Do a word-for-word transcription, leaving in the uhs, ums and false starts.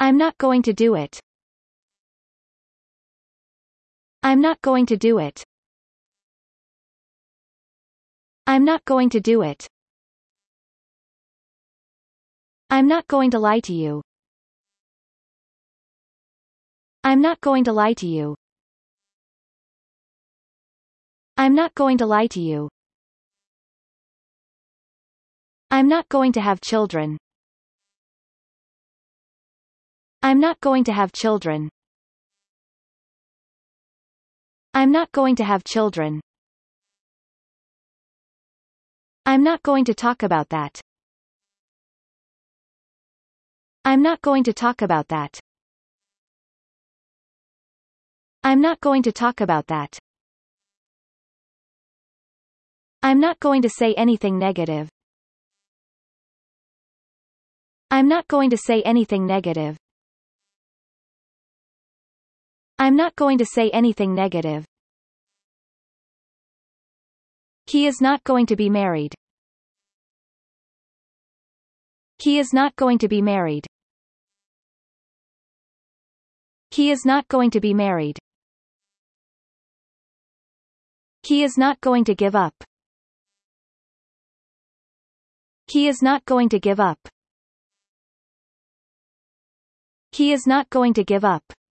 I'm not going to do it. I'm not going to do it. I'm not going to do it. I'm not going to lie to you. I'm not going to lie to you. I'm not going to lie to you. I'm not going to have children. I'm not going to have children. I'm not going to have children. I'm not going to talk about that. I'm not going to talk about that. I'm not going to talk about that. I'm not going to say anything negative. I'm not going to say anything negative. I'm not going to say anything negative. He is not going to be married. He is not going to be married. He is not going to be married. He is not going to give up. He is not going to give up. He is not going to give up.